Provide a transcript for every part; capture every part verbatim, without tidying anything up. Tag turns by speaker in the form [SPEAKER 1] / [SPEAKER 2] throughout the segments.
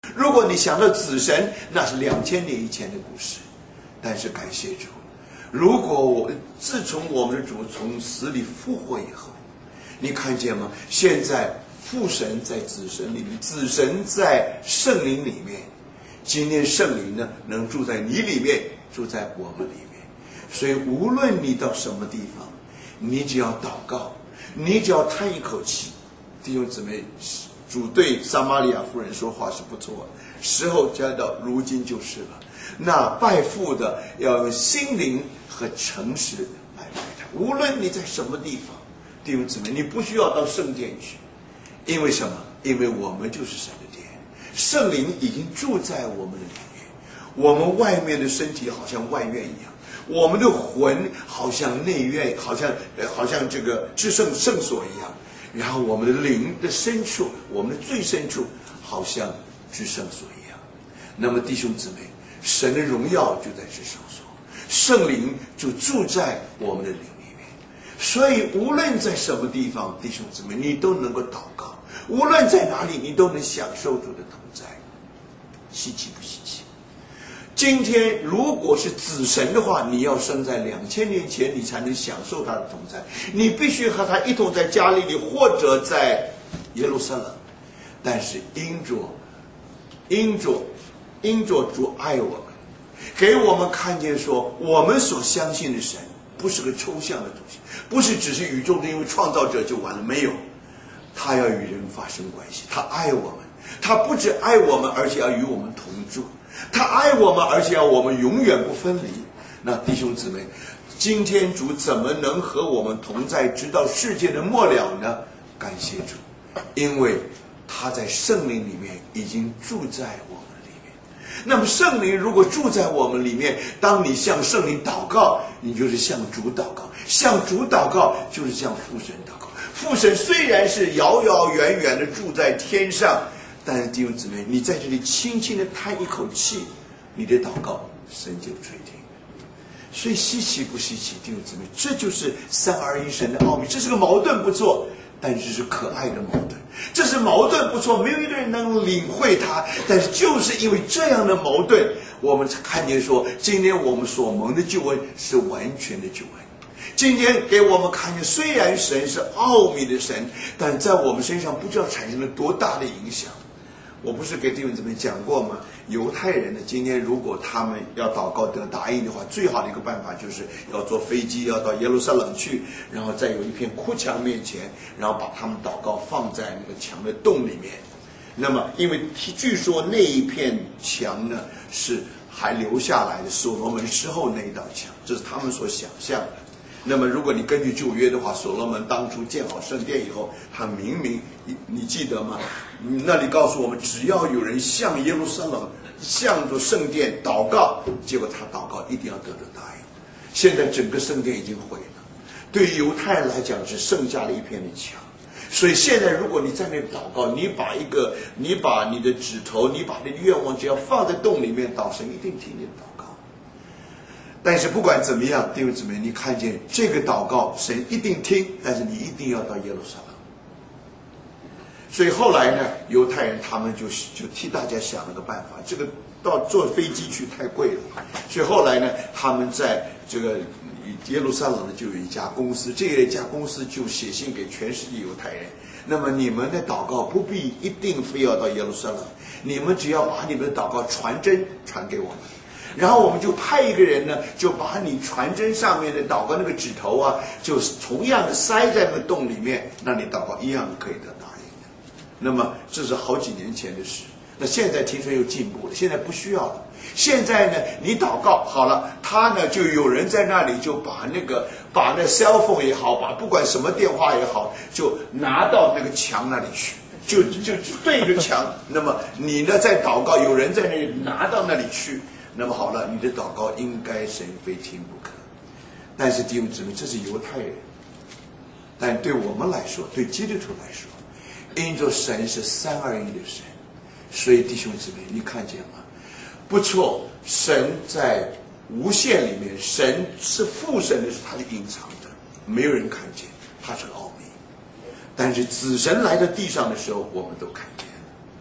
[SPEAKER 1] 如果你想到子神，那是两千年以前的故事。但是感谢主，如果我自从我们的主从死里复活以后，你看见吗？现在父神在子神里面，子神在圣灵里面。今天圣灵呢，能住在你里面，住在我们里面。所以无论你到什么地方，你只要祷告，你只要叹一口气。弟兄姊妹，主对撒玛利亚妇人说话是不错的，时候将到，如今就是了。那拜父的要用心灵和诚实来拜他。无论你在什么地方，弟兄姊妹，你不需要到圣殿去，因为什么？因为我们就是神的殿，圣灵已经住在我们的里面。我们外面的身体好像外院一样，我们的魂好像内院，好像好像这个至圣圣所一样。然后我们的灵的深处，我们的最深处，好像至圣所一样。那么弟兄姊妹，神的荣耀就在至圣所，圣灵就住在我们的灵里面。所以无论在什么地方，弟兄姊妹，你都能够祷告，无论在哪里，你都能享受主的同在。稀奇不稀奇？今天如果是子神的话，你要生在两千年前，你才能享受他的同在。你必须和他一同在加利利或者在耶路撒冷。但是因着因着因着主爱我们，给我们看见说，我们所相信的神不是个抽象的东西，不是只是宇宙的因为创造者就完了，没有，他要与人发生关系，他爱我们，他不只爱我们，而且要与我们同住。他爱我们，而且要我们永远不分离。那弟兄姊妹，今天主怎么能和我们同在，直到世界的末了呢？感谢主，因为他在圣灵里面已经住在我们里面。那么圣灵如果住在我们里面，当你向圣灵祷告，你就是向主祷告；向主祷告，就是向父神祷告。父神虽然是遥遥远远的住在天上，但是弟兄姊妹，你在这里轻轻的叹一口气，你的祷告神就垂听。所以稀奇不稀奇，弟兄姊妹，这就是三而一神的奥秘。这是个矛盾不错，但是是可爱的矛盾。这是矛盾不错，没有一个人能领会它。但是就是因为这样的矛盾，我们才看见说，今天我们所蒙的救恩是完全的救恩。今天给我们看见，虽然神是奥秘的神，但在我们身上不知道产生了多大的影响。我不是给弟兄姊妹讲过吗？犹太人呢，今天如果他们要祷告得答应的话，最好的一个办法就是要坐飞机，要到耶路撒冷去，然后在有一片哭墙面前，然后把他们祷告放在那个墙的洞里面。那么，因为据说那一片墙呢是还留下来的所罗门之后那一道墙，这是他们所想象的。那么如果你根据旧约的话，所罗门当初建好圣殿以后，他明明你你记得吗？那里告诉我们，只要有人向耶路撒冷向着圣殿祷告，结果他祷告一定要得到答应。现在整个圣殿已经毁了，对于犹太人来讲只剩下了一片的墙。所以现在如果你在那里祷告，你把一个你把你的指头，你把你的愿望只要放在洞里面，祷神一定听你的祷告。但是不管怎么样，弟兄姊妹，你看见这个祷告神一定听，但是你一定要到耶路撒冷。所以后来呢，犹太人他们就就替大家想了个办法，这个到坐飞机去太贵了，所以后来呢，他们在这个耶路撒冷呢就有一家公司，这一家公司就写信给全世界犹太人，那么你们的祷告不必一定非要到耶路撒冷，你们只要把你们的祷告传真传给我们，然后我们就派一个人呢，就把你传真上面的祷告那个指头啊，就同样的塞在那个洞里面，让你祷告一样可以得答应的。那么这是好几年前的事，那现在听说又进步了，现在不需要了。现在呢，你祷告好了，他呢就有人在那里就把那个把那 cell phone 也好，把不管什么电话也好，就拿到那个墙那里去，就就对着墙。那么你呢在祷告，有人在那里拿到那里去，那么好了，你的祷告应该神非听不可。但是弟兄姊妹，这是犹太人，但对我们来说，对基督徒来说，因着神是三二一的神，所以弟兄姊妹，你看见吗？不错，神在无限里面，神是父神的时候，他是隐藏的，没有人看见，他是个奥秘。但是子神来到地上的时候，我们都看见了。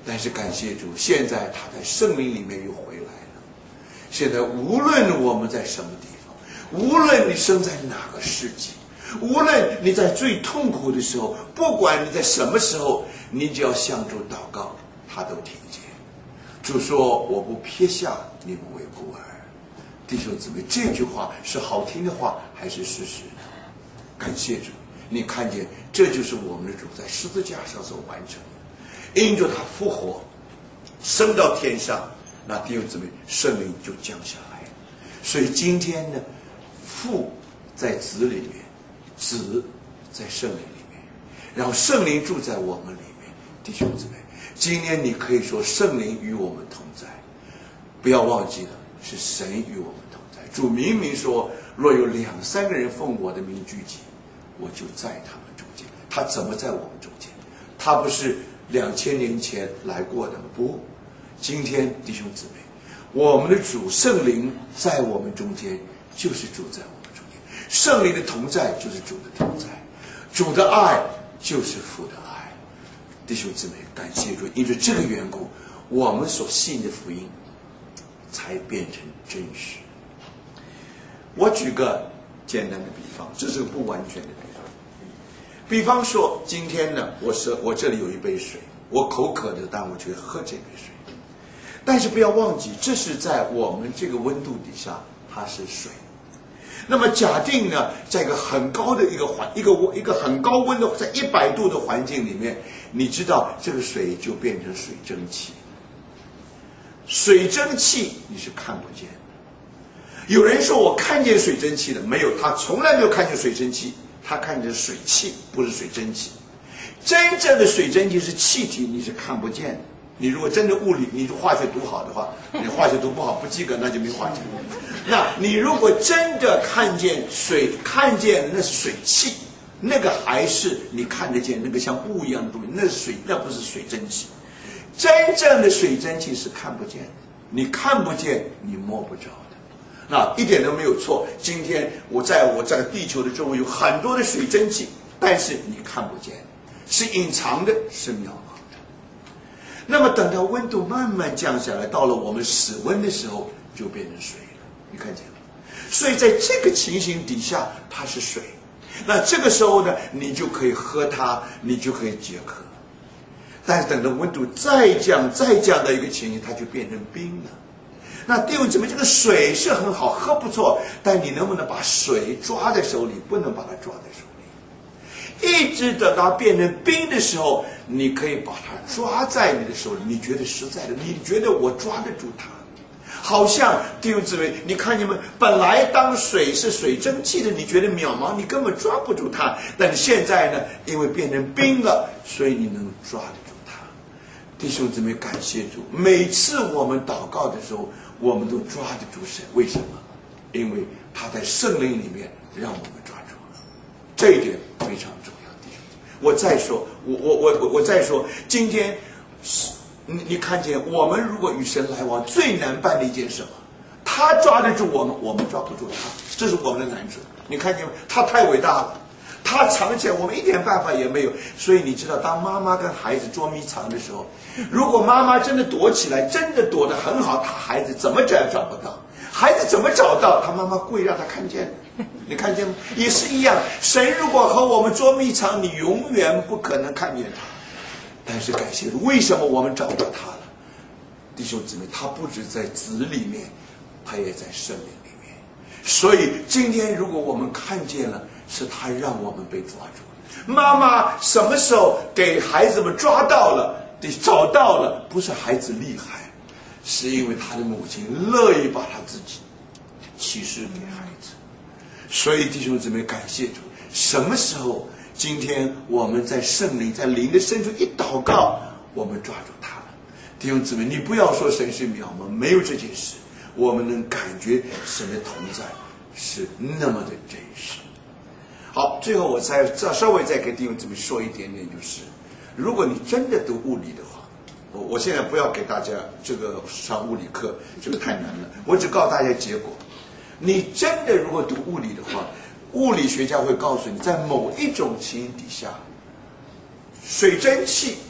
[SPEAKER 1] 但是感谢主，现在他在圣灵里面又回来了。现在无论我们在什么地方，无论你生在哪个世纪，无论你在最痛苦的时候，不管你在什么时候，你只要向主祷告，他都听见。主说：“我不撇下你们为孤儿。”弟兄姊妹，这句话是好听的话还是事实呢？感谢主，你看见这就是我们的主在十字架上所完成的，因着他复活升到天上，那弟兄姊妹，圣灵就降下来。所以今天呢，父在子里面，子在圣灵里面，然后圣灵住在我们里面。弟兄姊妹，今天你可以说圣灵与我们同在，不要忘记了，是神与我们同在。主明明说，若有两三个人奉我的名聚集，我就在他们中间。他怎么在我们中间？他不是两千年前来过的吗？不，今天弟兄姊妹，我们的主圣灵在我们中间，就是住在我们中间。圣灵的同在就是主的同在，主的爱就是父的爱。弟兄姊妹，感谢主，因为这个缘故，我们所信的福音才变成真实。我举个简单的比方，这是个不完全的比方。比方说，今天呢，我是我这里有一杯水，我口渴的，但我就喝这杯水。但是不要忘记，这是在我们这个温度底下，它是水。那么假定呢，在一个很高的一个环，一个一个很高温的，在一百度的环境里面，你知道这个水就变成水蒸气。水蒸气你是看不见的。有人说我看见水蒸气了，没有，他从来没有看见水蒸气，他看见水汽，不是水蒸气。真正的水蒸气是气体，你是看不见的。你如果真的物理，你化学读好的话，你化学读不好不及格，那就没化学。那你如果真的看见水，看见那是水汽，那个还是你看得见那个像雾一样的东西，那是水，那不是水蒸气。真正的水蒸气是看不见的，你看不见，你摸不着的。那一点都没有错。今天我在我这个地球的周围有很多的水蒸气，但是你看不见，是隐藏的，是渺茫的。那么等到温度慢慢降下来，到了我们室温的时候，就变成水了。你看见吗？所以在这个情形底下，它是水。那这个时候呢，你就可以喝它，你就可以解渴。但是等到温度再降再降的一个情形，它就变成冰了。那弟兄姊妹，这个水是很好喝，不错，但你能不能把水抓在手里？不能把它抓在手里。一直等到变成冰的时候，你可以把它抓在你的手里。你觉得实在的，你觉得我抓得住它？好像弟兄姊妹，你看见没？本来当水是水蒸气的，你觉得渺茫，你根本抓不住它。但是现在呢，因为变成冰了，所以你能抓得住它。弟兄姊妹，感谢主！每次我们祷告的时候，我们都抓得住神。为什么？因为他在圣灵里面让我们抓住了。这一点非常重要。弟兄姊妹，我再说，我我我我再说，今天你你看见我们如果与神来往，最难办的一件事什么？他抓得住我们，我们抓不住他，这是我们的难处。你看见吗？他太伟大了，他藏起来，我们一点办法也没有。所以你知道，当妈妈跟孩子捉迷藏的时候，如果妈妈真的躲起来，真的躲得很好，他孩子怎么找也找不到。孩子怎么找到？他妈妈故意让他看见的。你看见吗？也是一样。神如果和我们捉迷藏，你永远不可能看见他。但是感谢主，为什么我们找到他了？弟兄姊妹，他不止在子里面，他也在圣灵里面。所以今天如果我们看见了，是他让我们被抓住。妈妈什么时候给孩子们抓到了，找到了，不是孩子厉害，是因为他的母亲乐意把他自己启示给孩子。所以弟兄姊妹，感谢主，什么时候今天我们在圣灵在灵的深处一祷告，我们抓住他了。弟兄姊妹，你不要说神是渺茫，没有这件事，我们能感觉神的同在是那么的真实。好，最后我再稍微再给弟兄姊妹说一点点，就是如果你真的读物理的话，我我现在不要给大家这个上物理课，这个太难了，我只告诉大家结果。你真的如果读物理的话，物理学家会告诉你，在某一种情形底下，水蒸气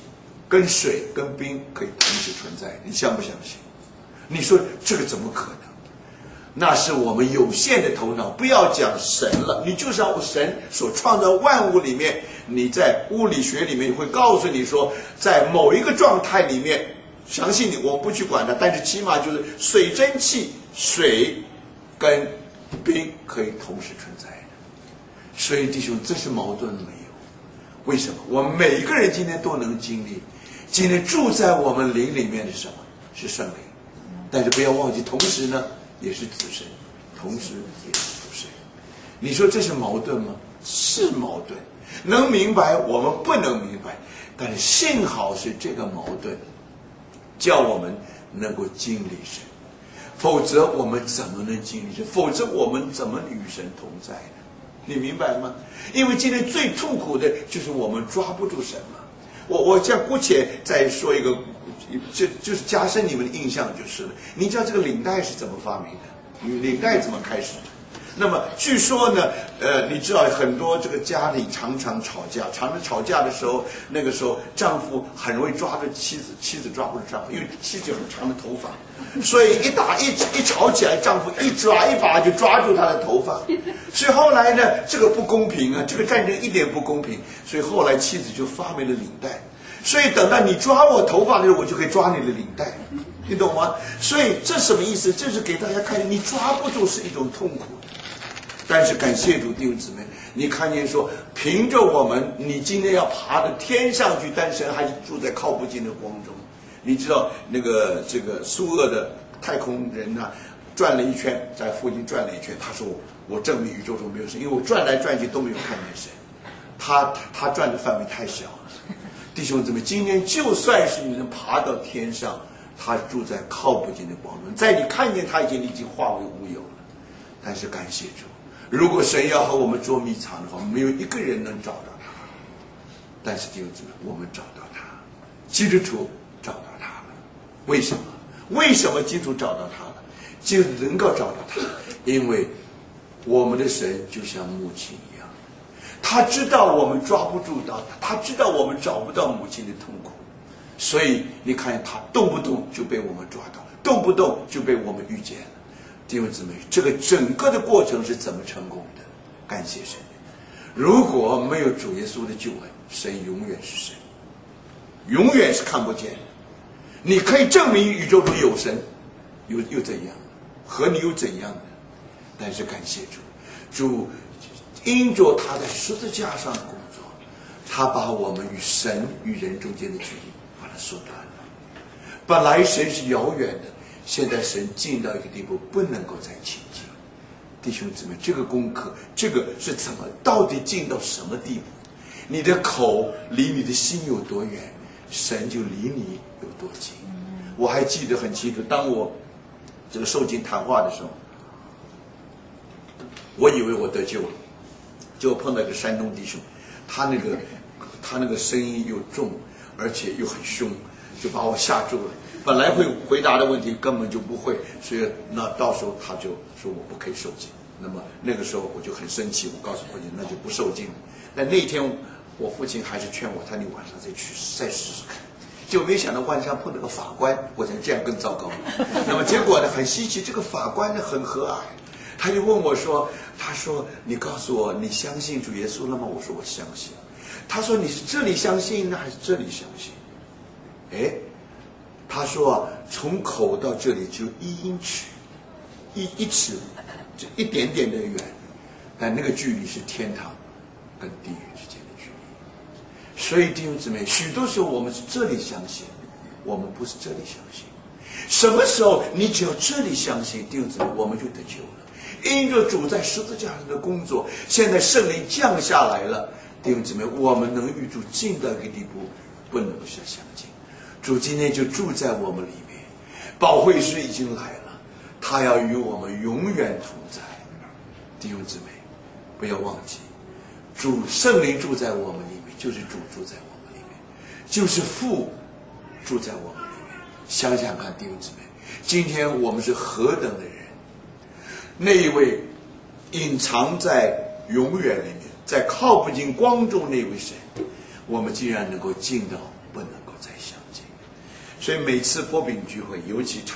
[SPEAKER 1] 跟水跟冰可以同时存在，你相不相信？你说这个怎么可能？那是我们有限的头脑，不要讲神了，你就是要神所创造万物里面，你在物理学里面会告诉你说，在某一个状态里面，相信你，我不去管它，但是起码就是水蒸气、水跟冰可以同时存在的。所以弟兄，这是矛盾没有？为什么？我们每一个人今天都能经历，今天住在我们灵里面的是什么？是圣灵。但是不要忘记，同时呢也是子神，同时也是父神。你说这是矛盾吗？是矛盾。能明白我们不能明白，但是幸好是这个矛盾叫我们能够经历神，否则我们怎么能经历神？否则我们怎么与神同在呢？你明白吗？因为今天最痛苦的就是我们抓不住神嘛。我我这样姑且再说一个，就就是加深你们的印象就是了。你知道这个领带是怎么发明的？领带怎么开始的？那么据说呢，呃，你知道很多这个家里常常吵架，常常吵架的时候，那个时候丈夫很容易抓住妻子，妻子抓不住丈夫，因为妻子有很长的头发，所以一打一一吵起来，丈夫一抓一把就抓住她的头发。所以后来呢，这个不公平啊，这个战争一点不公平，所以后来妻子就发明了领带。所以等到你抓我头发的时候，我就可以抓你的领带，你懂吗？所以这什么意思？这是给大家看见，你抓不住是一种痛苦。但是感谢主，弟兄姊妹，你看见说，凭着我们，你今天要爬到天上去，但神还是住在靠不近的光中。你知道那个这个苏俄的太空人啊，转了一圈，在附近转了一圈，他说我证明宇宙中没有神，因为我转来转去都没有看见神。他他转的范围太小了。弟兄姊妹，今天就算是你能爬到天上，他住在靠不近的光中，在你看见他已经已经化为乌有了。但是感谢主，如果神要和我们捉迷藏的话，没有一个人能找到他。但是弟兄姊妹，我们找到他，基督徒找到他了。为什么？为什么基督徒找到他了？就能够找到他，因为我们的神就像母亲一样，他知道我们抓不住到他，他知道我们找不到母亲的痛苦，所以你看他动不动就被我们抓到，动不动就被我们遇见了。弟兄姊妹，这个整个的过程是怎么成功的？感谢神！如果没有主耶稣的救恩，神永远是神，永远是看不见的。你可以证明宇宙中有神，又又怎样？和你又怎样的？但是感谢主，主因着他在十字架上的工作，他把我们与神与人中间的距离把它缩短了。本来神是遥远的，现在神近到一个地步，不能够再亲近。弟兄姊妹，这个功课，这个是怎么，到底近到什么地步？你的口离你的心有多远，神就离你有多近。我还记得很清楚，当我这个受尽谈话的时候，我以为我得救了，结果碰到一个山东弟兄，他那个他那个声音又重，而且又很凶，就把我吓住了。本来会回答的问题根本就不会，所以那到时候他就说我不可以受浸。那么那个时候我就很生气，我告诉父亲那就不受浸了。但那天我父亲还是劝我，他你晚上再去再试试看。就没想到晚上碰到个法官，我才这样更糟糕。那么结果呢，很稀奇，这个法官呢很和蔼，他就问我说，他说你告诉我你相信主耶稣了吗？我说我相信。他说你是这里相信呢还是这里相信？哎，他说啊，从口到这里只有一英尺，一一尺，就一点点的远，但那个距离是天堂跟地狱之间的距离。所以弟兄姊妹，许多时候我们是这里相信，我们不是这里相信。什么时候你只要这里相信，弟兄姊妹，我们就得救了。因着主在十字架上的工作，现在圣灵降下来了，弟兄姊妹，我们能与主近到一个地步，不能不相近。主今天就住在我们里面，保惠师已经来了，他要与我们永远同在。弟兄姊妹，不要忘记，主圣灵住在我们里面，就是主住在我们里面，就是父住在我们里面。想想看，弟兄姊妹，今天我们是何等的人，那一位隐藏在永远里面，在靠不近光中那位神，我们竟然能够近到不能够再相所以每次薄饼聚会，尤其常